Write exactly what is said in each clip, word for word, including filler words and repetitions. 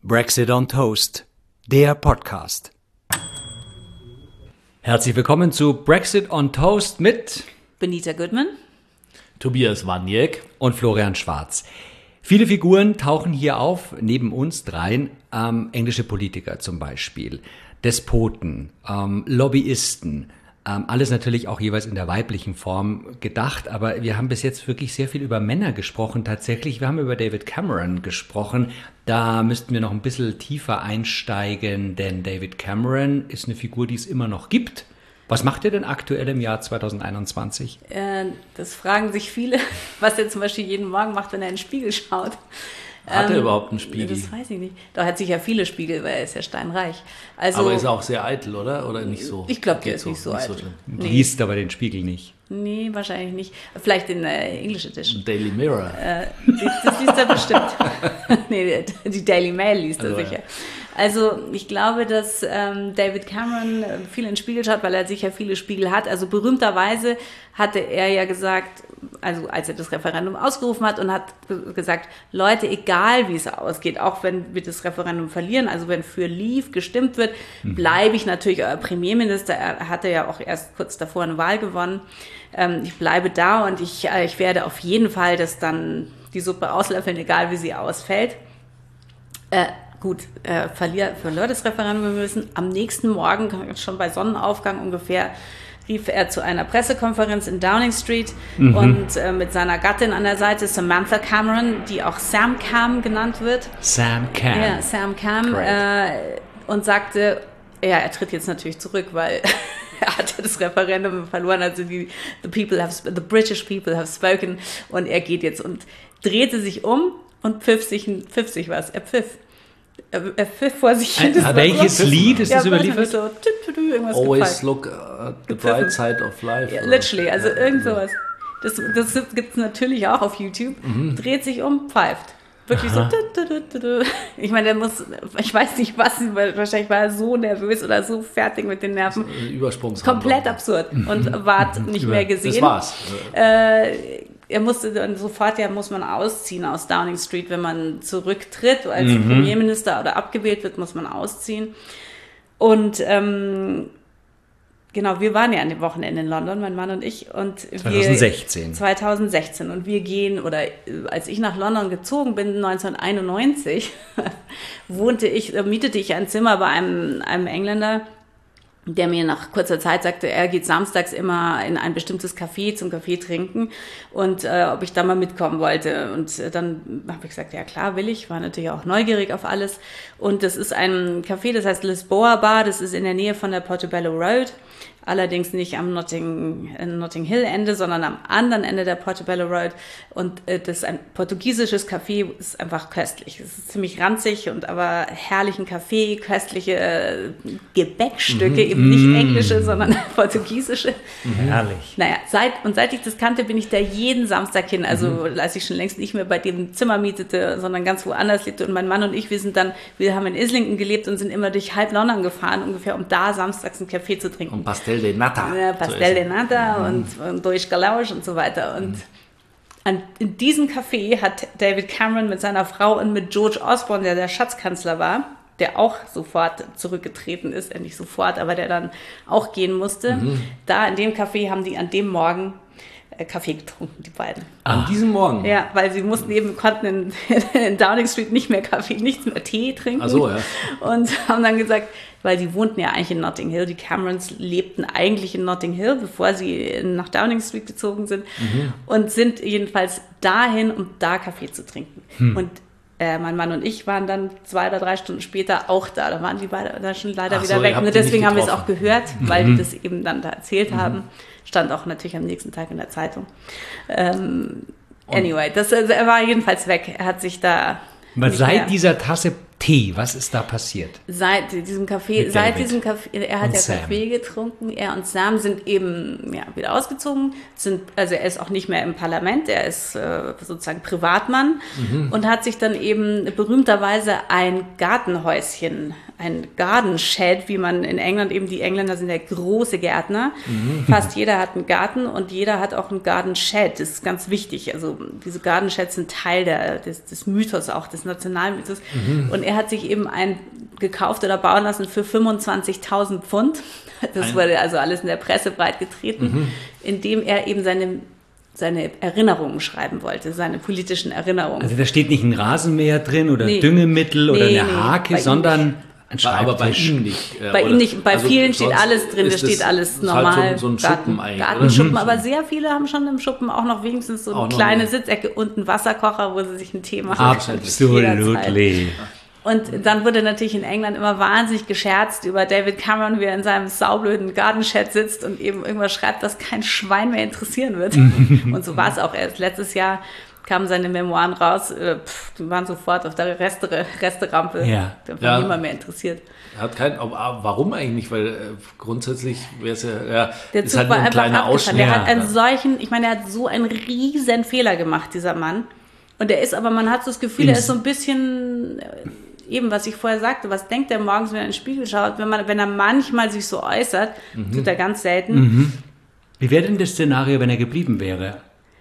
Brexit on Toast, der Podcast. Herzlich willkommen zu Brexit on Toast mit Benita Goodman, Tobias Waniek und Florian Schwarz. Viele Figuren tauchen hier auf, neben uns dreien, ähm, englische Politiker zum Beispiel, Despoten, ähm, Lobbyisten, ähm, alles natürlich auch jeweils in der weiblichen Form gedacht, aber wir haben bis jetzt wirklich sehr viel über Männer gesprochen tatsächlich. Wir haben über David Cameron gesprochen, da müssten wir noch ein bisschen tiefer einsteigen, denn David Cameron ist eine Figur, die es immer noch gibt. Was macht er denn aktuell im Jahr zwanzig einundzwanzig? Äh, das fragen sich viele, was er zum Beispiel jeden Morgen macht, wenn er in den Spiegel schaut. Hat ähm, er überhaupt einen Spiegel? Das weiß ich nicht. Doch, er hat sicher viele Spiegel, weil er ist ja steinreich. Also, aber ist er auch sehr eitel, oder? Oder nicht so? Ich glaube, der Geht ist so, nicht so nicht eitel. So nee. Liest aber den Spiegel nicht. Nee, wahrscheinlich nicht. Vielleicht in der äh, English Edition. Daily Mirror. Äh, das liest er bestimmt. Nee, die Daily Mail liest er Also, sicher. Also ich glaube, dass ähm, David Cameron viel in den Spiegel schaut, weil er sicher viele Spiegel hat. Also berühmterweise hatte er ja gesagt, also als er das Referendum ausgerufen hat und hat gesagt, Leute, egal wie es ausgeht, auch wenn wir das Referendum verlieren, also wenn für Leave gestimmt wird, mhm. bleibe ich natürlich euer Premierminister. Er hatte ja auch erst kurz davor eine Wahl gewonnen. Ähm, ich bleibe da und ich, äh, ich werde auf jeden Fall das dann die Suppe auslöffeln, egal wie sie ausfällt. Äh, Gut, äh, verlier, verlor das Referendum, wir müssen am nächsten Morgen, schon bei Sonnenaufgang ungefähr, rief er zu einer Pressekonferenz in Downing Street mhm. und äh, mit seiner Gattin an der Seite, Samantha Cameron, die auch Sam Cam genannt wird. Sam Cam. Ja, Sam Cam. Äh, und sagte, ja, er tritt jetzt natürlich zurück, weil er hatte das Referendum verloren, also die the people have, the British people have spoken und er geht jetzt und drehte sich um und pfiff sich, pfiff sich was, er pfiff. Er pfiff vor sich hin. Äh, welches so Lied ist ja, das überliefert? So, tü, tü, tü, irgendwas Always gefallen. look at the bright side of life. Ja, literally, also ja, irgend sowas. Das, das gibt es natürlich auch auf YouTube. Mhm. Dreht sich um, pfeift. Wirklich Aha. so. Tü, tü, tü, tü. Ich meine, der muss, ich weiß nicht was, wahrscheinlich war er so nervös oder so fertig mit den Nerven. Komplett absurd und ward nicht mehr gesehen. Das war's. Äh, Er musste dann sofort, ja, muss man ausziehen aus Downing Street, wenn man zurücktritt, als mhm. Premierminister oder abgewählt wird, muss man ausziehen. Und ähm, genau, wir waren ja an dem Wochenende in London, mein Mann und ich. Und zwanzig sechzehn. Wir, zwanzig sechzehn. Und wir gehen, oder als ich nach London gezogen bin, neunzehnhunderteinundneunzig, wohnte ich, mietete ich ein Zimmer bei einem, einem Engländer, der mir nach kurzer Zeit sagte, er geht samstags immer in ein bestimmtes Café zum Kaffee trinken und äh, ob ich da mal mitkommen wollte. Und äh, dann habe ich gesagt, ja klar, will ich. War natürlich auch neugierig auf alles. Und das ist ein Café, das heißt Lisboa Bar, das ist in der Nähe von der Portobello Road. Allerdings nicht am Notting, Notting Hill Ende, sondern am anderen Ende der Portobello Road. Und äh, das ist ein portugiesisches Café, ist einfach köstlich. Es ist ziemlich ranzig und aber herrlichen Kaffee, köstliche äh, Gebäckstücke, mhm. eben nicht englische, sondern portugiesische. Mhm. Herrlich. Naja, seit, und seit ich das kannte, bin ich da jeden Samstag hin. Also mhm. als ich schon längst nicht mehr bei dem Zimmer mietete, sondern ganz woanders lebte. Und mein Mann und ich, wir sind dann, wir haben in Islington gelebt und sind immer durch halb London gefahren, ungefähr, um da samstags einen Kaffee zu trinken. Und Pastel de Nata. Ja, Pastel de Nata mhm. und, und Durchgelausch und so weiter. Und mhm. an, in diesem Café hat David Cameron mit seiner Frau und mit George Osborne, der der Schatzkanzler war, der auch sofort zurückgetreten ist, äh, nicht sofort, aber der dann auch gehen musste. Mhm. Da in dem Café haben die an dem Morgen äh, Kaffee getrunken, die beiden. An ah. diesem Morgen? Ja, weil sie mussten eben, konnten in, in Downing Street nicht mehr Kaffee, nichts mehr Tee trinken. Ach so, ja. Und haben dann gesagt, weil sie wohnten ja eigentlich in Notting Hill, die Camerons lebten eigentlich in Notting Hill, bevor sie nach Downing Street gezogen sind mhm. und sind jedenfalls dahin, um da Kaffee zu trinken. Hm. Und Äh, mein Mann und ich waren dann zwei oder drei Stunden später auch da. Da waren die beide da schon leider Ach wieder so, weg. Und deswegen haben wir es auch gehört, weil mhm. die das eben dann da erzählt mhm. haben. Stand auch natürlich am nächsten Tag in der Zeitung. Ähm, anyway, das, also er war jedenfalls weg. Er hat sich da. Seit mehr. dieser Tasse Tee, was ist da passiert? Seit diesem Kaffee, seit diesem Kaffee, er hat ja Sam. Kaffee getrunken, er und Sam sind eben ja, wieder ausgezogen, sind, also er ist auch nicht mehr im Parlament, er ist äh, sozusagen Privatmann mhm. und hat sich dann eben berühmterweise ein Gartenhäuschen ein Garden Shed, wie man in England eben, die Engländer sind ja große Gärtner. Mhm. Fast jeder hat einen Garten und jeder hat auch einen Garden Shed. Das ist ganz wichtig. Also diese Garden Sheds sind Teil der, des, des Mythos, auch des Nationalmythos. Mhm. Und er hat sich eben einen gekauft oder bauen lassen für fünfundzwanzigtausend Pfund. Das ein wurde also alles in der Presse breit getreten, mhm. indem er eben seine seine Erinnerungen schreiben wollte, seine politischen Erinnerungen. Also da steht nicht ein Rasenmäher drin oder nee. Düngemittel oder nee, eine nee, Hake, sondern ein Schreibtisch. Aber bei ihm nicht. Äh, bei ihm nicht. Bei also vielen steht alles drin, da steht alles normal. Halt so, so ein Schuppen eigentlich, Gartenschuppen, mhm. aber sehr viele haben schon im Schuppen auch noch wenigstens so eine kleine Sitzecke und einen Wasserkocher, wo sie sich einen Tee machen. Absolutely. Und dann wurde natürlich in England immer wahnsinnig gescherzt über David Cameron, wie er in seinem saublöden Garden-Shed sitzt und eben irgendwas schreibt, das kein Schwein mehr interessieren wird. Und so war es auch. Erst letztes Jahr kamen seine Memoiren raus, äh, pff, die waren sofort auf der Reste, Resterampe. Ja. Da war ja. niemand mehr interessiert. Er hat keinen, aber warum eigentlich nicht? Weil äh, grundsätzlich wäre es ja, ja der ist Zug halt war nur ein kleiner Ausschnitt. Er hat einen solchen, ich meine, er hat so einen riesen Fehler gemacht, dieser Mann. Und er ist aber, man hat so das Gefühl, er ist so ein bisschen... Eben, was ich vorher sagte, was denkt er morgens, wenn er in den Spiegel schaut, wenn, man, wenn er manchmal sich so äußert, mhm. tut er ganz selten. Mhm. Wie wäre denn das Szenario, wenn er geblieben wäre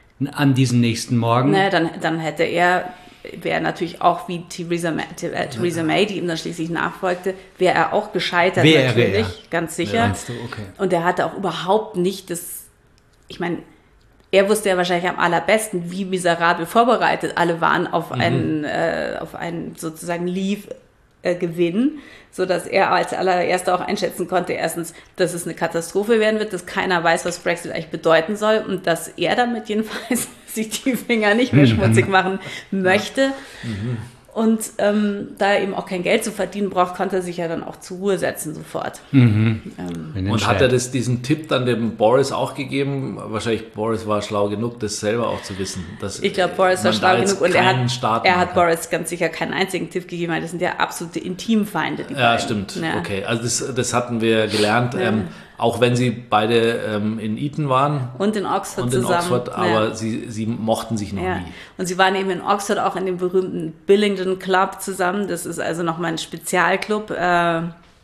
an diesem nächsten Morgen? Naja, dann, dann hätte er, wäre natürlich auch wie Theresa May, äh, Theresa May, die ihm dann schließlich nachfolgte, wäre er auch gescheitert wäre natürlich, er. ganz sicher. Ja, meinst du? Okay. Und er hatte auch überhaupt nicht das, ich meine, er wusste ja wahrscheinlich am allerbesten, wie miserabel vorbereitet alle waren auf mhm. einen, äh, auf einen sozusagen Leave-Gewinn, äh, sodass er als allererster auch einschätzen konnte, erstens, dass es eine Katastrophe werden wird, dass keiner weiß, was Brexit eigentlich bedeuten soll und dass er damit jedenfalls sich die Finger nicht mehr schmutzig machen möchte. Mhm. Und ähm, da er eben auch kein Geld zu verdienen braucht, konnte er sich ja dann auch zur Ruhe setzen sofort. Mhm. Ähm. Und hat er das, diesen Tipp dann dem Boris auch gegeben? Wahrscheinlich Boris war schlau genug, das selber auch zu wissen. Dass ich glaube, Boris war schlau genug und er hat, er hat kann. Boris ganz sicher keinen einzigen Tipp gegeben, weil das sind ja absolute Intimfeinde. Die ja, beiden. stimmt. Ja. Okay, also das, das hatten wir gelernt. Ja. Ähm, auch wenn sie beide ähm, in Eton waren. Und in Oxford und in zusammen. Oxford, aber ja. sie, sie mochten sich noch ja. nie. Und sie waren eben in Oxford auch in dem berühmten Billington Club zusammen. Das ist also nochmal ein Spezialclub, äh,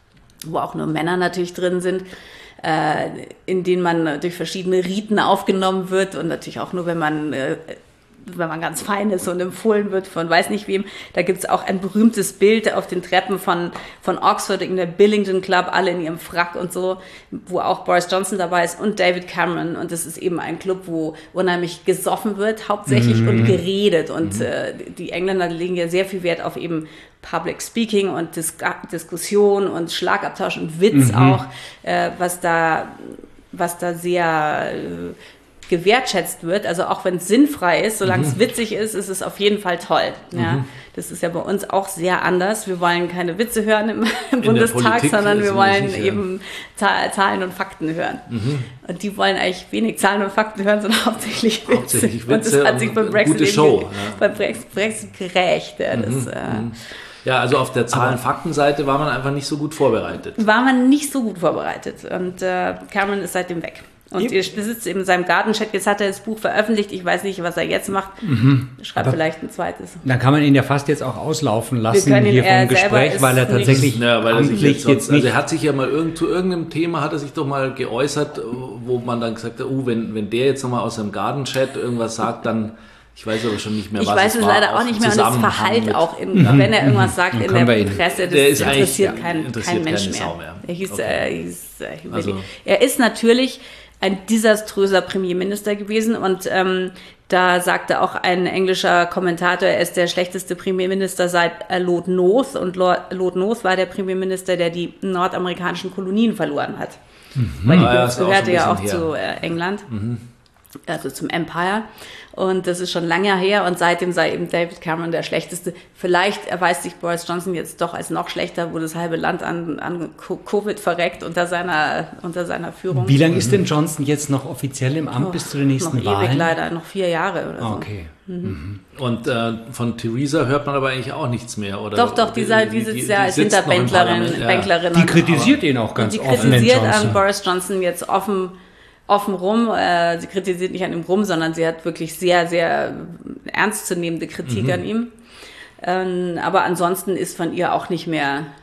wo auch nur Männer natürlich drin sind, äh, in denen man durch verschiedene Riten aufgenommen wird und natürlich auch nur, wenn man... Äh, wenn man ganz fein ist und empfohlen wird von weiß nicht wem. Da gibt es auch ein berühmtes Bild auf den Treppen von, von Oxford in der Billington Club, alle in ihrem Frack und so, wo auch Boris Johnson dabei ist und David Cameron. Und das ist eben ein Club, wo unheimlich gesoffen wird, hauptsächlich mhm. und geredet. Und mhm. äh, die Engländer legen ja sehr viel Wert auf eben Public Speaking und Dis- Diskussion und Schlagabtausch und Witz mhm. auch, äh, was da, was da sehr... Äh, gewertschätzt wird, also auch wenn es sinnfrei ist, solange es mhm. witzig ist, ist es auf jeden Fall toll. Ja, mhm. das ist ja bei uns auch sehr anders. Wir wollen keine Witze hören im, im Bundestag, sondern wir wollen nicht, eben ja. Zahlen und Fakten hören. Mhm. Und die wollen eigentlich wenig Zahlen und Fakten hören, sondern hauptsächlich Witze. Hauptsächlich Witze und das hat sich beim Brexit, Show, ja. beim Brexit gerecht. Ja, das, mhm. äh, ja, also auf der Zahlen-Fakten-Seite war man einfach nicht so gut vorbereitet. War man nicht so gut vorbereitet. Und äh, Cameron ist seitdem weg. Und ihr besitzt eben seinem Garten-Chat. Jetzt hat er das Buch veröffentlicht. Ich weiß nicht, was er jetzt macht. Mhm. Schreibt Aber vielleicht ein zweites. Dann kann man ihn ja fast jetzt auch auslaufen lassen hier vom Gespräch, weil er tatsächlich ja, weil er sich jetzt, sonst, jetzt nicht... Also er hat sich ja mal irgend, zu irgendeinem Thema hat er sich doch mal geäußert, wo man dann gesagt hat, oh, wenn, wenn der jetzt nochmal aus seinem Garten-Chat irgendwas sagt, dann... Ich weiß aber schon nicht mehr, ich was weiß es es war. leider auch nicht mehr. Und das Verhalten auch, in, mhm. wenn er irgendwas sagt in der Presse, das ist interessiert ja, kein, interessiert kein Mensch mehr. Sau mehr. Er, hieß, Okay. äh, hieß, äh, also. er ist natürlich ein desaströser Premierminister gewesen und ähm, da sagte auch ein englischer Kommentator, er ist der schlechteste Premierminister seit äh, Lord North und Lord, Lord North war der Premierminister, der die nordamerikanischen Kolonien verloren hat. Mhm. Weil die ah, ja, gehörte ja auch her. zu äh, England. Mhm. Also zum Empire. Und das ist schon lange her und seitdem sei eben David Cameron der Schlechteste. Vielleicht erweist sich Boris Johnson jetzt doch als noch schlechter, wo das halbe Land an, an Covid verreckt unter seiner, unter seiner Führung. Wie lange ist denn Johnson jetzt noch offiziell im Amt oh, bis zu den nächsten noch Wahlen? Ewig leider, noch vier Jahre oder so. Okay. Mhm. Und äh, von Theresa hört man aber eigentlich auch nichts mehr, oder? Doch, doch, die, die, die sitzt ja als Hinterbänklerin. Ja. Die kritisiert ihn auch ganz die offen. Die kritisiert an Boris Johnson jetzt offen offen rum. Äh, sie kritisiert nicht an ihm rum, sondern sie hat wirklich sehr, sehr ernstzunehmende Kritik mhm. an ihm. Ähm, aber ansonsten ist von ihr auch nicht mehr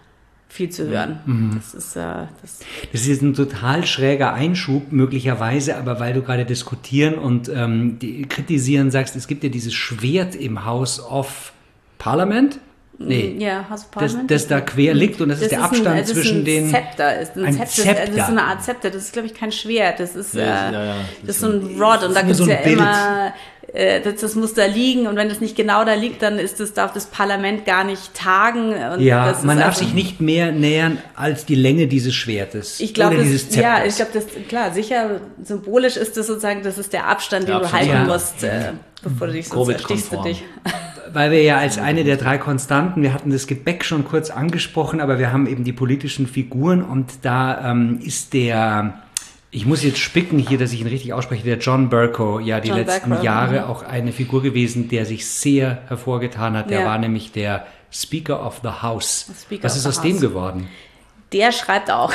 viel zu hören. Mhm. Das ist, äh, das das ist ein total schräger Einschub möglicherweise, aber weil du gerade diskutieren und ähm, die, kritisieren sagst, es gibt ja dieses Schwert im House of Parliament. Nee, ja, House of das, Parliament. das da quer liegt und das, das ist der Abstand ein, das zwischen ist ein den... Zepter. Ist ein, ein Zepter. Zepter. Das ist so eine Art Zepter. Das ist, glaube ich, kein Schwert. Das ist, Ja, äh, ja, ja. das ist so ein Rod und da gibt es so ein ja Bild. immer... Äh, das, das muss da liegen und wenn es nicht genau da liegt, dann ist das, darf das Parlament gar nicht tagen. Und Ja, das man ist darf also, sich nicht mehr nähern als die Länge dieses Schwertes. Ich glaube, oder dieses Zepters. ja, ich glaube, das klar, sicher symbolisch ist das sozusagen, das ist der Abstand, Der den Abstand, du halten ja. musst, äh, bevor du dich sonst erstichst du Covid-konform. dich. Weil wir ja als eine der drei Konstanten, wir hatten das Gebäck schon kurz angesprochen, aber wir haben eben die politischen Figuren und da ähm, ist der, ich muss jetzt spicken hier, dass ich ihn richtig ausspreche, der John Bercow, ja die John letzten Bercow, Jahre mhm. auch eine Figur gewesen, der sich sehr hervorgetan hat. Der Ja. war nämlich der Speaker of the House. Speaker Was of ist the aus dem House. geworden? Der schreibt auch.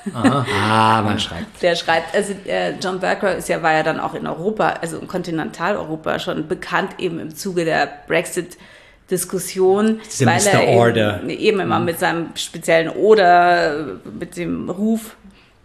Ah, man schreibt. Der schreibt, also äh, John Bercow ist ja, war ja dann auch in Europa, also in Kontinentaleuropa schon bekannt eben im Zuge der Brexit-Diskussion, Diese weil Mister er Order. eben, eben immer mit seinem speziellen Oder, mit dem Ruf.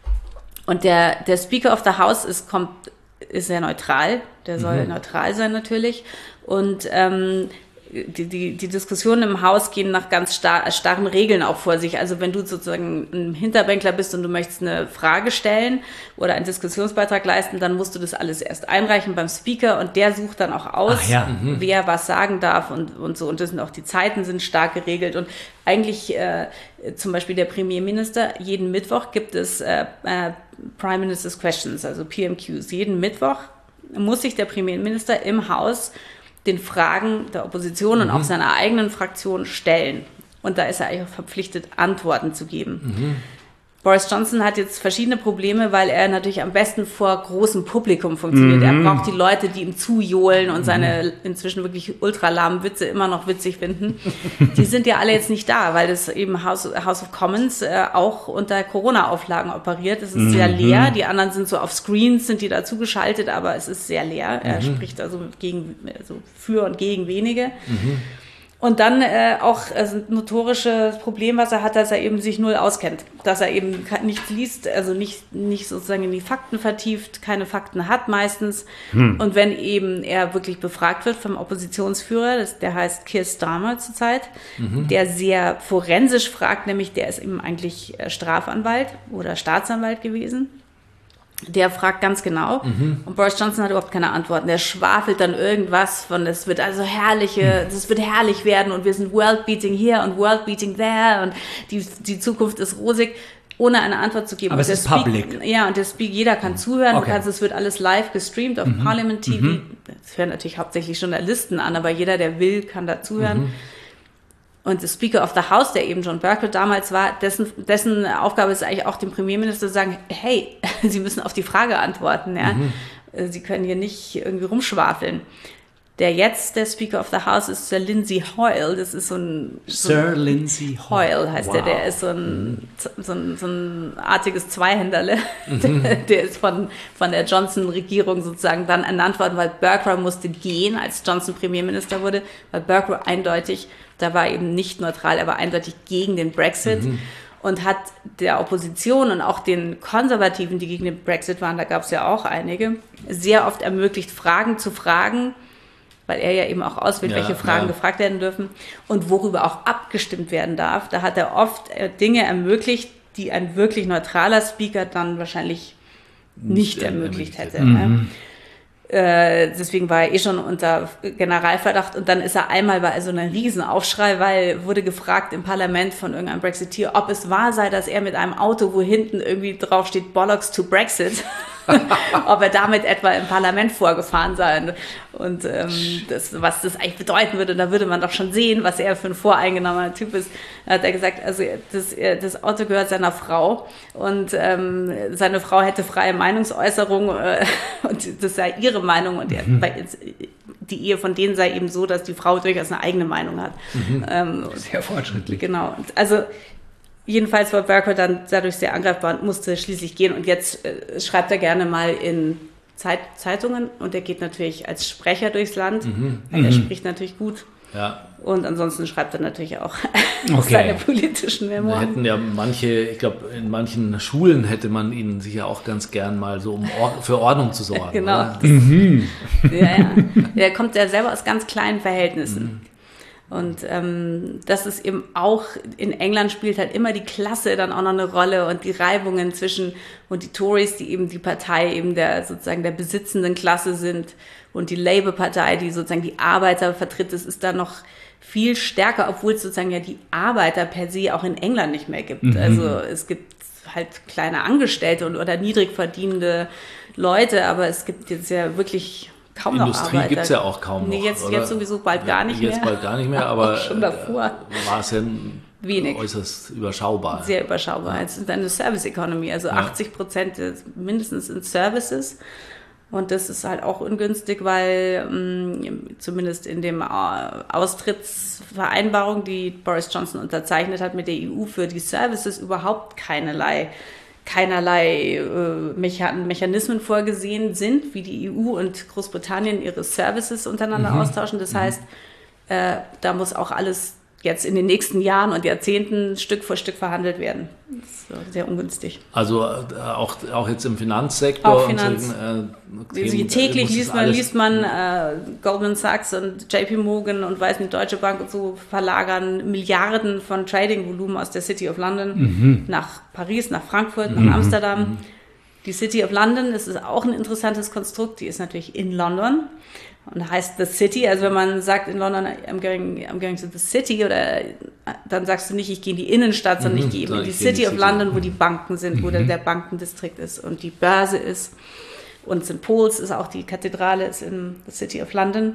Und der, der Speaker of the House ist, kommt, ist sehr neutral, der soll Mhm. neutral sein natürlich und ähm, Die, die, die Diskussionen im Haus gehen nach ganz star starren Regeln auch vor sich. Also wenn du sozusagen ein Hinterbänkler bist und du möchtest eine Frage stellen oder einen Diskussionsbeitrag leisten, dann musst du das alles erst einreichen beim Speaker und der sucht dann auch aus, Ach ja, wer was sagen darf und, und so. Und das sind auch die Zeiten sind stark geregelt. Und eigentlich äh, zum Beispiel der Premierminister, jeden Mittwoch gibt es äh, äh, Prime Minister's Questions, also P M Qs. Jeden Mittwoch muss sich der Premierminister im Haus den Fragen der Opposition und auch seiner eigenen Fraktion stellen. Und da ist er eigentlich auch verpflichtet, Antworten zu geben. Mhm. Boris Johnson hat jetzt verschiedene Probleme, weil er natürlich am besten vor großem Publikum funktioniert. Er braucht die Leute, die ihm zujohlen und seine inzwischen wirklich ultralahmen Witze immer noch witzig finden. Die sind ja alle jetzt nicht da, weil das eben House, House of Commons äh, auch unter Corona-Auflagen operiert. Es ist Mhm. sehr leer. Die anderen sind so auf Screens, sind die dazu geschaltet, aber es ist sehr leer. Er Mhm. spricht also gegen, also für und gegen wenige. Mhm. Und dann äh, auch also ein notorisches Problem, was er hat, dass er eben sich null auskennt. Dass er eben nichts liest, also nicht, nicht sozusagen in die Fakten vertieft, keine Fakten hat meistens. Hm. Und wenn eben er wirklich befragt wird vom Oppositionsführer, das, der heißt Keir Starmer zurzeit, mhm. der sehr forensisch fragt, nämlich der ist eben eigentlich Strafanwalt oder Staatsanwalt gewesen. Der fragt ganz genau mhm. und Boris Johnson hat überhaupt keine Antworten. Der schwafelt dann irgendwas von, es wird also herrliche, es wird herrlich werden und wir sind world-beating here und world-beating there und die, die Zukunft ist rosig, ohne eine Antwort zu geben. Aber es der ist Speak, public. Ja, und der Speak, jeder kann zuhören, Okay. du kannst, es wird alles live gestreamt auf mhm. Parliament T V. Mhm. Das hören natürlich hauptsächlich Journalisten an, aber jeder, der will, kann da zuhören. Mhm. Und der Speaker of the House, der eben John Bercow damals war, dessen, dessen Aufgabe ist eigentlich auch dem Premierminister zu sagen, hey, Sie müssen auf die Frage antworten. Ja? Mhm. Sie können hier nicht irgendwie rumschwafeln. Der jetzt, der Speaker of the House, ist Sir Lindsay Hoyle. Das ist so ein... Sir so Lindsay Hoyle heißt wow. der. Der ist so ein, mhm. so ein, so ein artiges Zweihänderle. Mhm. Der, der ist von, von der Johnson-Regierung sozusagen dann ernannt worden, weil Bercow musste gehen, als Johnson Premierminister wurde, weil Bercow eindeutig... Da war eben nicht neutral, er war eindeutig gegen den Brexit mhm. und hat der Opposition und auch den Konservativen, die gegen den Brexit waren, da gab es ja auch einige, sehr oft ermöglicht, Fragen zu fragen, weil er ja eben auch auswählt, ja, welche Fragen ja. gefragt werden dürfen und worüber auch abgestimmt werden darf. Da hat er oft Dinge ermöglicht, die ein wirklich neutraler Speaker dann wahrscheinlich nicht, nicht ermöglicht hätte. Mhm. Äh, deswegen war er eh schon unter Generalverdacht und dann ist er einmal bei so einem Riesenaufschrei, weil wurde gefragt im Parlament von irgendeinem Brexiteer, ob es wahr sei, dass er mit einem Auto, wo hinten irgendwie drauf steht Bollocks to Brexit, ob er damit etwa im Parlament vorgefahren sei und ähm, das, was das eigentlich bedeuten würde, da würde man doch schon sehen, was er für ein voreingenommener Typ ist. Da hat er gesagt, also das, das Auto gehört seiner Frau und ähm, seine Frau hätte freie Meinungsäußerung äh, und das sei ihre Meinung und er, mhm. die Ehe von denen sei eben so, dass die Frau durchaus eine eigene Meinung hat. Mhm. Ähm, Sehr fortschrittlich. Genau, also jedenfalls war Bercow dann dadurch sehr angreifbar und musste schließlich gehen. Und jetzt äh, schreibt er gerne mal in Zeit, Zeitungen und er geht natürlich als Sprecher durchs Land. Mhm. Er mhm. spricht natürlich gut. Ja. Und ansonsten schreibt er natürlich auch Okay. seine politischen Wir Memoiren. hätten ja manche, ich glaube, in manchen Schulen hätte man ihnen sicher auch ganz gern mal so, um Or- für Ordnung zu sorgen. Genau. Oder? Ja, ja. Der kommt ja selber aus ganz kleinen Verhältnissen. Und ähm, das ist eben auch, in England spielt halt immer die Klasse dann auch noch eine Rolle und die Reibungen zwischen, und die Tories, die eben die Partei eben der sozusagen der besitzenden Klasse sind, und die Labour-Partei, die sozusagen die Arbeiter vertritt, das ist da noch viel stärker, obwohl es sozusagen ja die Arbeiter per se auch in England nicht mehr gibt. Mhm. Also es gibt halt kleine Angestellte und oder niedrig verdienende Leute, aber es gibt jetzt ja wirklich kaum noch Industrie Arbeiter. gibt es ja auch kaum noch. Nee, jetzt, oder? jetzt sowieso bald gar nicht jetzt mehr. Jetzt bald gar nicht mehr, aber schon davor. War es ja wenig. Äußerst überschaubar. Sehr überschaubar. Ja. Es ist eine Service Economy, also ja. achtzig Prozent mindestens in Services. Und das ist halt auch ungünstig, weil mh, zumindest in dem Austrittsvereinbarung, die Boris Johnson unterzeichnet hat mit der E U, für die Services überhaupt keinerlei, keinerlei äh, Mechanismen vorgesehen sind, wie die E U und Großbritannien ihre Services untereinander mhm. austauschen. Das mhm. heißt, äh, da muss auch alles jetzt in den nächsten Jahren und Jahrzehnten Stück für Stück verhandelt werden. Das ist sehr ungünstig. Also äh, auch, auch jetzt im Finanzsektor. Auch Finanz. Und so, äh, Themen, täglich liest man, liest man äh, Goldman Sachs und J P Morgan und weiß nicht, Deutsche Bank und so verlagern Milliarden von Trading-Volumen aus der City of London mhm. nach Paris, nach Frankfurt, nach mhm. Amsterdam. Mhm. Die City of London, das ist auch ein interessantes Konstrukt, die ist natürlich in London. Und heißt The City, also wenn man sagt in London, I'm going, I'm going to the City, oder dann sagst du nicht, ich gehe in die Innenstadt, sondern mhm, ich gehe eben in die City of London, wo die Banken sind, mhm. wo der, der Bankendistrikt ist und die Börse ist. Und Sankt Paul's ist auch die Kathedrale, ist in the City of London.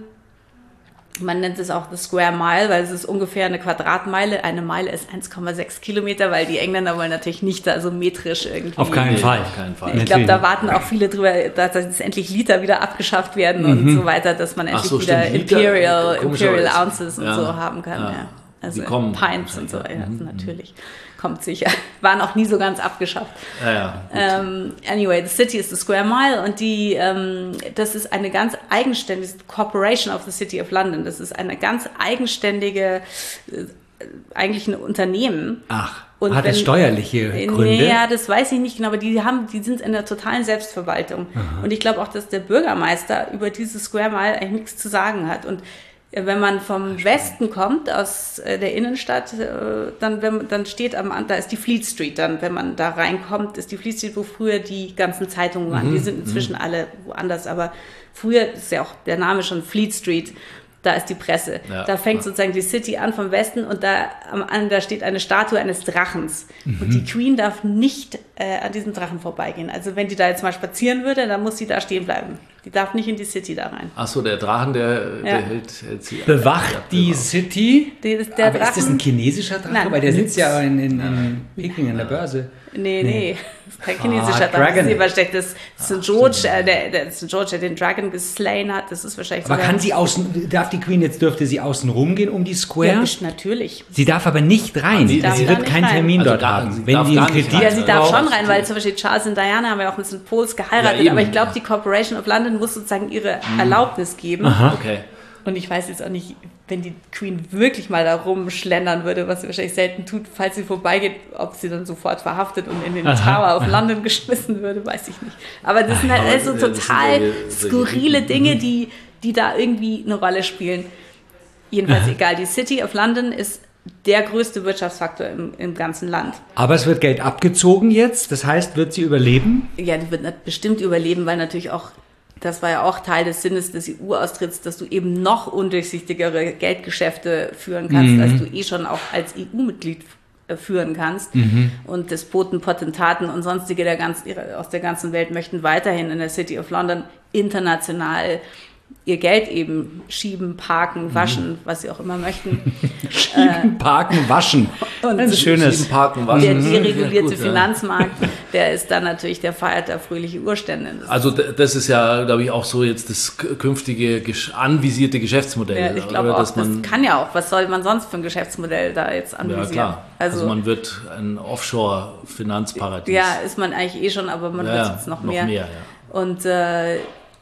Man nennt es auch the Square Mile, weil es ist ungefähr eine Quadratmeile. Eine Meile ist eins Komma sechs Kilometer, weil die Engländer wollen natürlich nicht da so metrisch irgendwie. Auf keinen Fall. Auf keinen Fall. Ich glaube, da warten auch viele drüber, dass jetzt endlich Liter wieder abgeschafft werden mhm. und so weiter, dass man endlich so, wieder stimmt. Imperial, Imperial Ounces und ja. so haben kann. Ja. Ja. Also Pints und so, ja, mhm. natürlich. Kommt sicher. Waren auch nie so ganz abgeschafft. Ja, ja, ähm, anyway, the City is the Square Mile und die, ähm, das ist eine ganz eigenständige Corporation of the City of London. Das ist eine ganz eigenständige, äh, eigentlich ein Unternehmen. Ach, und hat es steuerliche Gründe? Nee, ja, das weiß ich nicht genau, aber die haben, die sind in der totalen Selbstverwaltung. Aha. Und ich glaube auch, dass der Bürgermeister über diese Square Mile eigentlich nichts zu sagen hat. Und wenn man vom Westen kommt, aus der Innenstadt, dann, wenn, dann steht am, da ist die Fleet Street, dann, wenn man da reinkommt, ist die Fleet Street, wo früher die ganzen Zeitungen waren. Mhm. Die sind inzwischen mhm. alle woanders, aber früher ist ja auch der Name schon Fleet Street, da ist die Presse. Ja. Da fängt sozusagen die City an vom Westen und da, am, da steht eine Statue eines Drachens. Mhm. Und die Queen darf nicht äh, an diesem Drachen vorbeigehen. Also wenn die da jetzt mal spazieren würde, dann muss sie da stehen bleiben. Die darf nicht in die City da rein. Ach so, der Drachen, der, ja. der hält, hält sie. Bewacht die genau. City? Der, der Aber Drachen, ist das ein chinesischer Drache? Nein. Weil der sitzt ja in, in, in Peking an der Börse. Nee, nee, nee. Das ist kein chinesischer ah, Drache. Das ist wahrscheinlich das Sankt George, äh, der, der Sankt George, der den Dragon geslain hat. Das ist wahrscheinlich. Aber kann sie außen, darf die Queen jetzt, dürfte sie außen rumgehen um die Square? Ja, natürlich. Sie darf aber nicht rein. Sie, sie wird keinen rein. Termin also dort gar, haben. Wenn die einen Kredit ja, sie darf schon rein, weil zum Beispiel Charles und Diana haben ja auch mit Sankt Paul's geheiratet. Ja, aber ich glaube, die Corporation of London muss sozusagen ihre mhm. Erlaubnis geben. Aha. Okay. Und ich weiß jetzt auch nicht, wenn die Queen wirklich mal da rumschlendern würde, was sie wahrscheinlich selten tut, falls sie vorbeigeht, ob sie dann sofort verhaftet und in den Aha. Tower of London geschmissen würde, weiß ich nicht. Aber das sind halt also total skurrile Dinge, die, die da irgendwie eine Rolle spielen. Jedenfalls egal, die City of London ist der größte Wirtschaftsfaktor im, im ganzen Land. Aber es wird Geld abgezogen jetzt, das heißt, wird sie überleben? Ja, die wird bestimmt überleben, weil natürlich auch das war ja auch Teil des Sinnes des E U-Austritts, dass du eben noch undurchsichtigere Geldgeschäfte führen kannst, mhm. als du eh schon auch als E U-Mitglied führen kannst. Mhm. Und Despoten, Potentaten und sonstige der ganz, aus der ganzen Welt möchten weiterhin in der City of London international ihr Geld eben schieben, parken, waschen, mhm. was sie auch immer möchten. Schieben, parken, waschen. Und ein schönes Schieben, parken, waschen. Der deregulierte ja, gut, Finanzmarkt, ja. der ist dann natürlich, der feiert da fröhliche Urstände. Das also das ist ja, glaube ich, auch so jetzt das künftige anvisierte Geschäftsmodell. Ja, ich glaube auch, dass man, das kann ja auch. Was soll man sonst für ein Geschäftsmodell da jetzt anvisieren? Ja, klar. Also, also man wird ein Offshore-Finanzparadies. Ja, ist man eigentlich eh schon, aber man ja, wird jetzt noch, noch mehr. mehr ja. Und äh,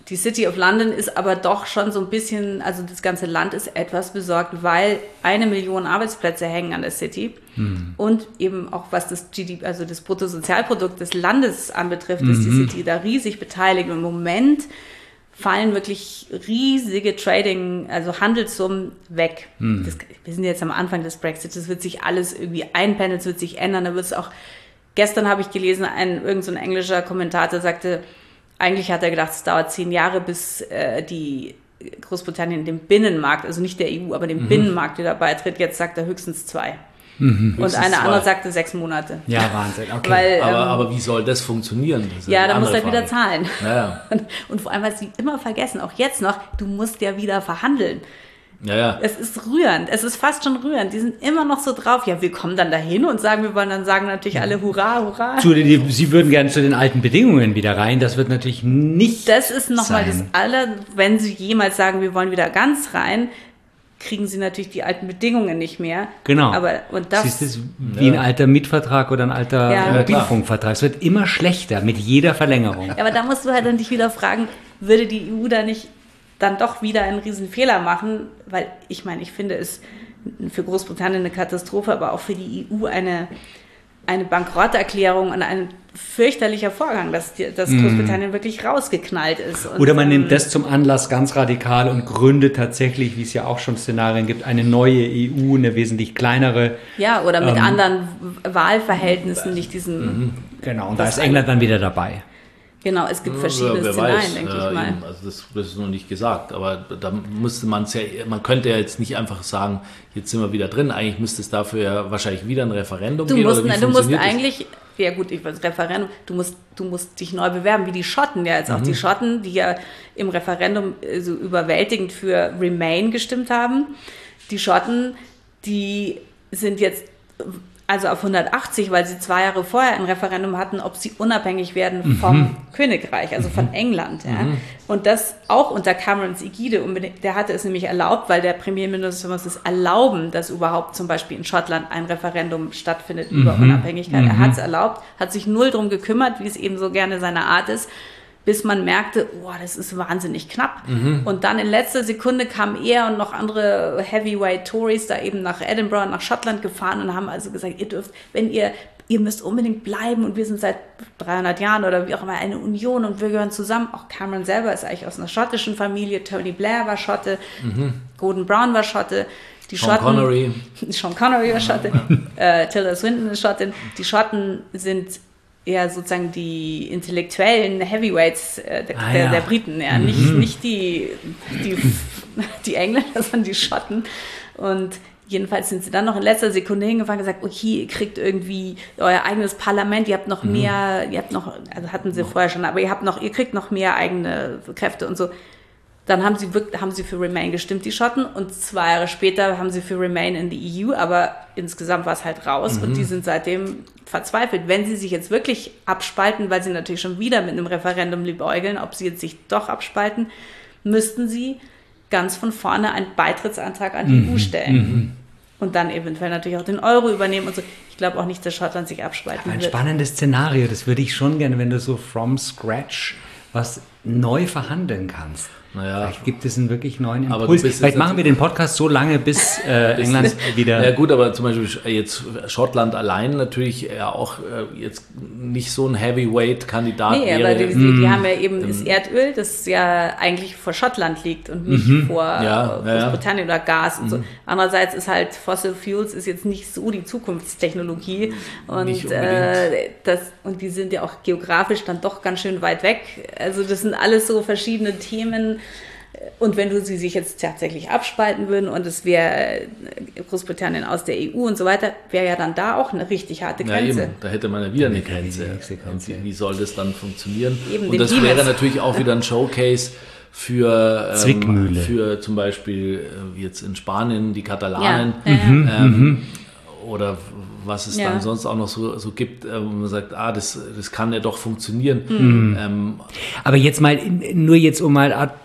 die City of London ist aber doch schon so ein bisschen, also das ganze Land ist etwas besorgt, weil eine Million Arbeitsplätze hängen an der City. Mhm. Und eben auch was das G D P, also das Bruttosozialprodukt des Landes anbetrifft, mhm. ist die City da riesig beteiligt. Und im Moment fallen wirklich riesige Trading, also Handelssummen weg. Mhm. Das, wir sind jetzt am Anfang des Brexit, das wird sich alles irgendwie einpendeln, das wird sich ändern, da wird es auch, gestern habe ich gelesen, ein, irgend so ein englischer Kommentator sagte, eigentlich hat er gedacht, es dauert zehn Jahre, bis äh, die Großbritannien dem Binnenmarkt, also nicht der E U, aber dem mhm. Binnenmarkt wieder beitritt. Jetzt sagt er höchstens zwei. Mhm. Und eine andere sagte sechs Monate. Ja, Wahnsinn. Okay. Weil, aber, ähm, aber wie soll das funktionieren? Das ja, da musst du halt wieder zahlen. Ja, ja. Und, und vor allem, was sie immer vergessen, auch jetzt noch, du musst ja wieder verhandeln. Ja, ja. Es ist rührend, es ist fast schon rührend. Die sind immer noch so drauf. Ja, wir kommen dann dahin und sagen, wir wollen dann sagen natürlich alle Hurra, Hurra. Zu den, Sie würden gerne zu den alten Bedingungen wieder rein. Das wird natürlich nicht Das ist nochmal das sein. Aller, wenn Sie jemals sagen, wir wollen wieder ganz rein, kriegen Sie natürlich die alten Bedingungen nicht mehr. Genau. Aber, und das, Siehst du, wie ein alter Mietvertrag oder ein alter Ja. Mobilfunkvertrag. Es wird immer schlechter mit jeder Verlängerung. Ja, aber da musst du halt dann dich wieder fragen, würde die E U da nicht dann doch wieder einen riesen Fehler machen? Weil ich meine, ich finde es für Großbritannien eine Katastrophe, aber auch für die E U eine, eine Bankrotterklärung und ein fürchterlicher Vorgang, dass, die, dass Großbritannien wirklich rausgeknallt ist. Und, Oder man ähm, nimmt das zum Anlass ganz radikal und gründet tatsächlich, wie es ja auch schon Szenarien gibt, eine neue E U, eine wesentlich kleinere. Ja, oder mit ähm, anderen Wahlverhältnissen, nicht diesem... Genau, und da ist England dann wieder dabei. Genau, es gibt verschiedene Ja, wer Szenarien, weiß, denke äh, ich mal. eben, also das, das ist noch nicht gesagt, aber da müsste man es ja, man könnte ja jetzt nicht einfach sagen, jetzt sind wir wieder drin, eigentlich müsste es dafür ja wahrscheinlich wieder ein Referendum Du geben. musst, oder wie nein, du musst funktioniert das? eigentlich, ja gut, ich weiß, Referendum, du musst, du musst dich neu bewerben, wie die Schotten, ja, jetzt auch Mhm. die Schotten, die ja im Referendum äh, so überwältigend für Remain gestimmt haben. Die Schotten, die sind jetzt also auf hundertachtzig, weil sie zwei Jahre vorher ein Referendum hatten, ob sie unabhängig werden Mhm. vom Königreich, also von England. Ja. Und das auch unter Camerons Ägide unbedingt. Der hatte es nämlich erlaubt, weil der Premierminister muss es erlauben, dass überhaupt zum Beispiel in Schottland ein Referendum stattfindet über Unabhängigkeit. Er hat es erlaubt, hat sich null drum gekümmert, wie es eben so gerne seine Art ist, bis man merkte, oh, das ist wahnsinnig knapp. Und dann in letzter Sekunde kamen er und noch andere Heavyweight Tories da eben nach Edinburgh, nach Schottland gefahren und haben also gesagt, ihr dürft, wenn ihr, ihr müsst unbedingt bleiben und wir sind seit dreihundert Jahren oder wie auch immer eine Union und wir gehören zusammen. Auch Cameron selber ist eigentlich aus einer schottischen Familie, Tony Blair war Schotte, Gordon Brown war Schotte, die Sean Schotten, Connery. Sean Connery war Schotte, äh, Tilda Swinton ist Schottin. Die Schotten sind eher sozusagen die intellektuellen Heavyweights äh, der, Ah, der, ja. der Briten, ja. nicht, nicht die, die, die Engländer, sondern die Schotten. Und jedenfalls sind sie dann noch in letzter Sekunde hingefahren und gesagt, okay, ihr kriegt irgendwie euer eigenes Parlament, ihr habt noch mehr, ihr habt noch, also hatten sie vorher schon, aber ihr habt noch, ihr kriegt noch mehr eigene Kräfte und so. Dann haben sie, wirklich, haben sie für Remain gestimmt, die Schotten, und zwei Jahre später haben sie für Remain in die E U, aber insgesamt war es halt raus und die sind seitdem verzweifelt. Wenn sie sich jetzt wirklich abspalten, weil sie natürlich schon wieder mit einem Referendum liebäugeln, ob sie jetzt sich doch abspalten, müssten sie ganz von vorne einen Beitrittsantrag an die E U stellen. Und dann eventuell natürlich auch den Euro übernehmen und so. Ich glaube auch nicht, dass Schottland sich abspalten Ein wird. spannendes Szenario, das würde ich schon gerne, wenn du so from scratch was neu verhandeln kannst. Naja. Vielleicht gibt es einen wirklich neuen Aber Impuls. du bist Vielleicht jetzt machen wir den Podcast so lange, bis äh, England wieder... Ja gut, aber zum Beispiel jetzt Schottland allein natürlich ja auch äh, jetzt nicht so ein Heavyweight-Kandidat Nee, wäre. aber die, die, die haben ja eben das Erdöl, das ja eigentlich vor Schottland liegt und nicht vor Ja, äh, ja, ja. Großbritannien oder Gas und so. Andererseits ist halt Fossil Fuels ist jetzt nicht so die Zukunftstechnologie und Nicht äh, das und die sind ja auch geografisch dann doch ganz schön weit weg. Also das sind alles so verschiedene Themen. Und wenn du sie sich jetzt tatsächlich abspalten würden und es wäre Großbritannien aus der E U und so weiter, wäre ja dann da auch eine richtig harte Ja, Grenze. eben, da hätte man ja wieder eine Die Grenze. nächste Grenze. Und wie soll das dann funktionieren? Eben, und den das Deal wäre jetzt. natürlich auch wieder ein Showcase für, ähm, Zwickmühle. für zum Beispiel äh, wie jetzt in Spanien die Katalanen Ja, ja, ja. ähm, oder was es Ja. dann sonst auch noch so, so gibt, äh, wo man sagt, ah, das, das kann ja doch funktionieren. Mhm. Ähm, Aber jetzt mal, in- nur jetzt um mal ad,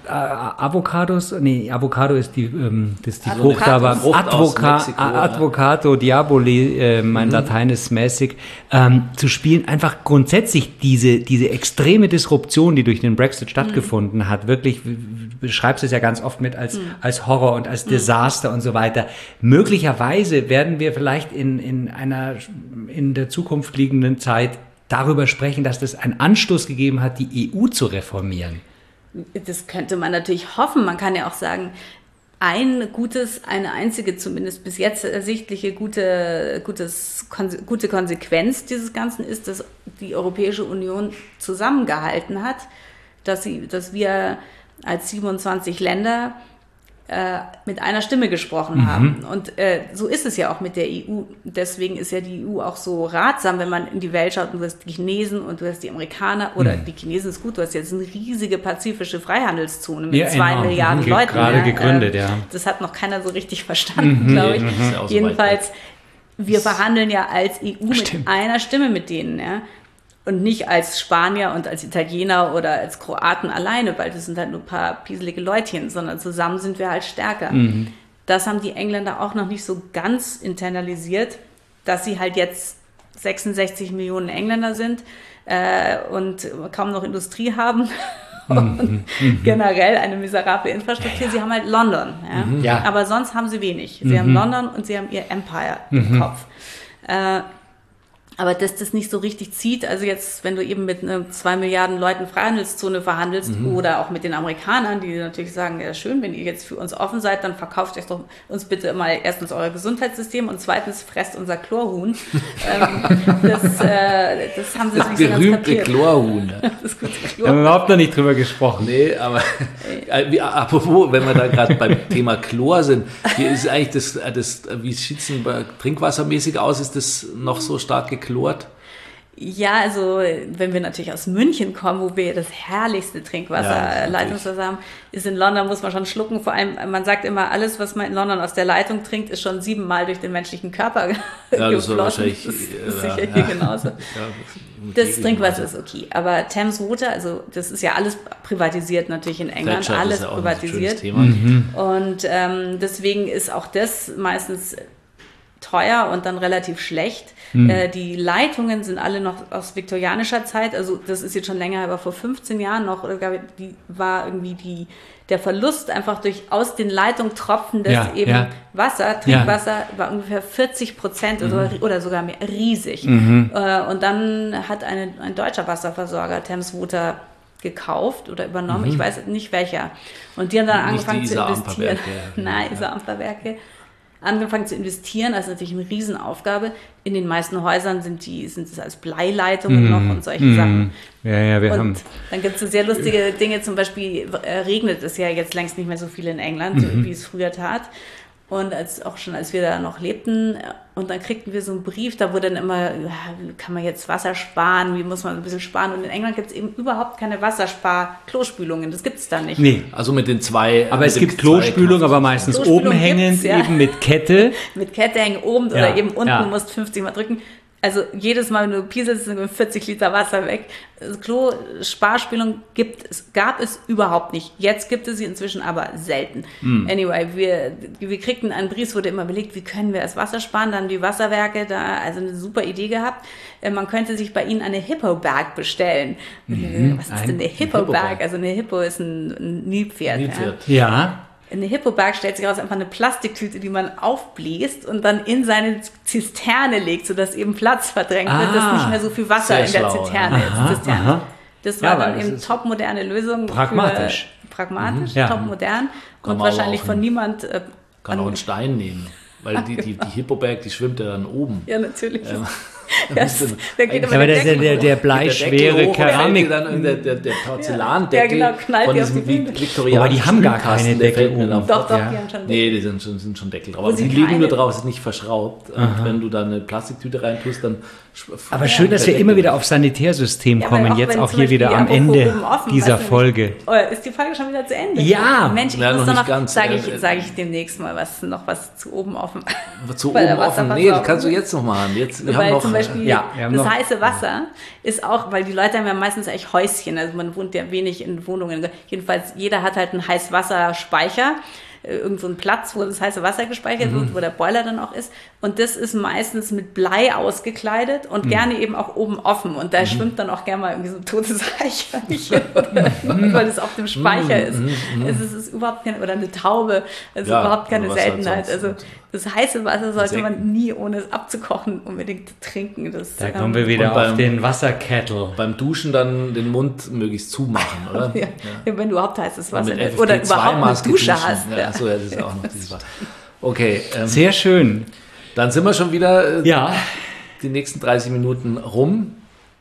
äh, Avocados, nee, Avocado ist die, ähm, das ist die Avocado. Frucht, aber Frucht aus Advoca, Mexiko, A- ja. Advocato Diaboli, äh, mein Latein ist mäßig, ähm, zu spielen, einfach grundsätzlich diese, diese extreme Disruption, die durch den Brexit stattgefunden mhm. hat, wirklich, du beschreibst es ja ganz oft mit als, mhm. als Horror und als Desaster mhm. und so weiter. Möglicherweise werden wir vielleicht in, in einer, in der Zukunft liegenden Zeit darüber sprechen, dass das einen Anstoß gegeben hat, die E U zu reformieren. Das könnte man natürlich hoffen. Man kann ja auch sagen, ein gutes, eine einzige zumindest bis jetzt ersichtliche gute, gutes, konse- gute Konsequenz dieses Ganzen ist, dass die Europäische Union zusammengehalten hat, dass, sie, dass wir als siebenundzwanzig Länder äh, mit einer Stimme gesprochen mhm. haben. Und äh, so ist es ja auch mit der E U. Deswegen ist ja die E U auch so ratsam, wenn man in die Welt schaut und du hast die Chinesen und du hast die Amerikaner, oder mhm. die Chinesen ist gut, du hast jetzt eine riesige pazifische Freihandelszone mit ja, zwei enorm. Milliarden Ge- Leuten. Gerade ja. gegründet, ja. Das hat noch keiner so richtig verstanden, Mhm. glaube ich. Nee, das ist ja auch so Jedenfalls, weit wir verhandeln ja als E U Stimmt. mit einer Stimme mit denen, ja. Und nicht als Spanier und als Italiener oder als Kroaten alleine, weil das sind halt nur ein paar pieselige Leutchen, sondern zusammen sind wir halt stärker. Mhm. Das haben die Engländer auch noch nicht so ganz internalisiert, dass sie halt jetzt sechsundsechzig Millionen Engländer sind äh, und kaum noch Industrie haben. Und mhm. generell eine miserable Infrastruktur. Ja. Sie haben halt London. Ja? Mhm. Ja. Aber sonst haben sie wenig. Sie mhm. haben London und sie haben ihr Empire im mhm. Kopf. Äh, Aber dass das nicht so richtig zieht, also jetzt, wenn du eben mit einer zwei Milliarden Leuten Freihandelszone verhandelst mhm. oder auch mit den Amerikanern, die natürlich sagen, ja schön, wenn ihr jetzt für uns offen seid, dann verkauft euch doch uns bitte mal erstens euer Gesundheitssystem und zweitens fresst unser Chlorhuhn. ähm, das, äh, das haben sie Das nicht so ganz berühmte kapiert. Chlorhuhn. Das gute Da haben Chlorhuhn. wir überhaupt noch nicht drüber gesprochen. Nee, aber äh, wie, apropos, wenn wir da gerade beim Thema Chlor sind, hier ist eigentlich das, das wie sieht es denn bei trinkwassermäßig aus? Ist das noch so stark geklort? Ja, also wenn wir natürlich aus München kommen, wo wir das herrlichste Trinkwasser, Ja, Leitungswasser haben, ist in London, muss man schon schlucken. Vor allem, man sagt immer, alles, was man in London aus der Leitung trinkt, ist schon siebenmal durch den menschlichen Körper Ja, das war geflossen. wahrscheinlich, Das ist ja, sicher ja. hier genauso. Ja, Das Trinkwasser ist okay, aber Thames Water, also das ist ja alles privatisiert natürlich in England, Thatcher, alles das ist ja auch ein schönes privatisiert. Thema. Mhm. Und ähm, deswegen ist auch das meistens teuer und dann relativ schlecht. Mhm. Äh, die Leitungen sind alle noch aus viktorianischer Zeit, also das ist jetzt schon länger, aber vor fünfzehn Jahren noch, oder gab, die, war irgendwie die, der Verlust einfach durch aus den Leitungen tropfendes Ja, eben ja. Wasser, Trinkwasser, ja. war ungefähr vierzig Prozent mhm. oder, oder sogar mehr, riesig. Mhm. Äh, und dann hat eine, ein deutscher Wasserversorger Thames Water gekauft oder übernommen, mhm. ich weiß nicht welcher. Und die haben dann Nicht angefangen die zu investieren. Isar-Amper-Werke. Nein, Isar-Amper-Werke. Angefangen zu investieren, das ist natürlich eine Riesenaufgabe. In den meisten Häusern sind die sind es als Bleileitungen Mm, noch und solche mm, Sachen. Ja, ja, wir und haben. dann gibt es so sehr lustige Dinge, zum Beispiel äh, regnet es ja jetzt längst nicht mehr so viel in England, so Mhm. wie es früher tat. Und als, auch schon als wir da noch lebten, und dann kriegten wir so einen Brief, da wurde dann immer, ja, wie kann man jetzt Wasser sparen, wie muss man ein bisschen sparen? Und in England gibt es eben überhaupt keine Wasserspar-Klospülungen, das gibt es da nicht. Nee. Also mit den zwei. Aber mit es den gibt zwei Klospülung, aber Knopf- meistens Klospülung oben hängend, gibt's, ja. eben mit Kette. Mit Kette hängen oben Ja, oder eben unten, ja. du musst fünfzig Mal drücken. Also jedes Mal, wenn du pieselst, sind vierzig Liter Wasser weg. Also Klo-Sparspülung gibt es, gab es überhaupt nicht. Jetzt gibt es sie inzwischen aber selten. Mm. Anyway, wir, wir kriegten einen Brief, wurde immer überlegt, wie können wir das Wasser sparen. Dann haben die Wasserwerke da also eine super Idee gehabt. Man könnte sich bei ihnen eine Hippo-Bag bestellen. Mhm. Was ist Ein denn eine Hippo-Bag? Hippo-Bag. Also eine Hippo ist ein, ein Nilpferd. Nilpferd. Ja. Ja. Eine Hippo-Bag stellt sich raus, einfach eine Plastiktüte, die man aufbläst und dann in seine Zisterne legt, sodass eben Platz verdrängt wird, Ah, dass nicht mehr so viel Wasser sehr in der schlau, Zisterne ja. ist. Aha, Zisterne. aha. Das Ja, war aber dann das eben ist topmoderne Lösung. pragmatisch. Für, pragmatisch, Mhm, ja. topmodern Kann und man aber wahrscheinlich auch von ein- niemand... Äh, Kann an- auch einen Stein nehmen. Weil die, die, die Hippo-Bag, die schwimmt ja dann oben. Ja, natürlich. Ähm, Das, der geht Ja, aber aber der das ist ja Deckel der, hoch. der Mit bleischwere Deckel hoch und fällt Keramik. dir dann der, der, der Porzellandeckel Ja, genau, knallt von dir auf diesem die Wände. viktorianischen Aber die haben gar Spülkasten, keine der Deckel fällt mir oben. dann Doch, doch, Ja. die haben schon Nee, die sind schon, sind schon Deckel drauf. Wo Aber sie die liegen keine- nur drauf, sind nicht verschraubt. Und wenn du da eine Plastiktüte reintust, dann... Aber schön, dass wir immer wieder auf Sanitärsystem Ja, weil kommen, auch jetzt wenn auch zum hier wieder Beispiel am apropos Ende oben offen, dieser weißt du, Folge. Oh, ist die Folge schon wieder zu Ende? Ja. Mensch, ich Ja, muss noch doch nicht noch, ganz. sage Äh, ich, sag ich demnächst mal was, noch was zu oben offen. Zu Bei der oben offen. Nee, das Wasserversorgung. kannst du jetzt noch machen. Jetzt, wir Weil haben noch, zum Beispiel Beispiel ja, wir haben das noch- heiße Wasser ist auch, weil die Leute haben ja meistens eigentlich Häuschen, also man wohnt ja wenig in Wohnungen. Jedenfalls, jeder hat halt einen Heißwasserspeicher, äh, irgend so einen Platz, wo das heiße Wasser gespeichert wird, wo der Boiler dann auch ist. Und das ist meistens mit Blei ausgekleidet und gerne eben auch oben offen. Und da schwimmt dann auch gerne mal irgendwie so ein totes Eichhörnchen, weil es auf dem Speicher ist. Also es ist überhaupt keine, oder eine Taube, also Ja, überhaupt keine oder was halt Seltenheit. sonst. Also das heiße Wasser sollte man Insekten. nie, ohne es abzukochen, unbedingt trinken. Das, Da ähm, kommen wir wieder Und beim- auf den Wasserkettle. Beim Duschen dann den Mund möglichst zumachen, oder? ja, ja, wenn du überhaupt heißes Wasser Mit willst. Oder überhaupt eine F F P zwei-Maske Dusche duschen. hast. Ja, Ja. achso, ja, das ist auch noch dieses Wasser. Okay, ähm, Sehr schön. dann sind wir schon wieder äh, Ja, die nächsten dreißig Minuten rum.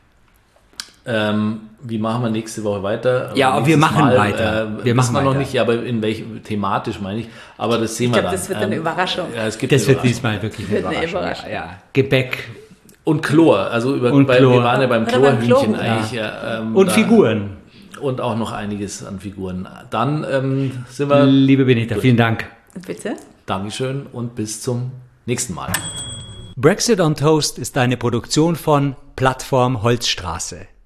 Ähm, wie machen wir nächste Woche weiter? Ja, Nächstes wir machen Mal, weiter. Äh, Wir machen wissen wir noch weiter. nicht, aber in welchem thematisch meine ich. Aber das sehen Ich wir glaube, dann. das wird eine Ähm, Überraschung. Ja, es gibt das eine wird Überraschung. diesmal wirklich Wird eine eine Überraschung. Überraschung. Ja, ja. Gebäck Und Chlor, also über, Und bei, Chlor. wir waren ja beim Oder beim Chlorhühnchen Chlor, eigentlich. Ja, ähm, und da- Figuren. Und auch noch einiges an Figuren. Dann ähm, sind wir. Liebe Benita, vielen Dank. Bitte? Dankeschön und bis zum nächsten Mal. Brexit on Toast ist eine Produktion von Plattform Holzstraße.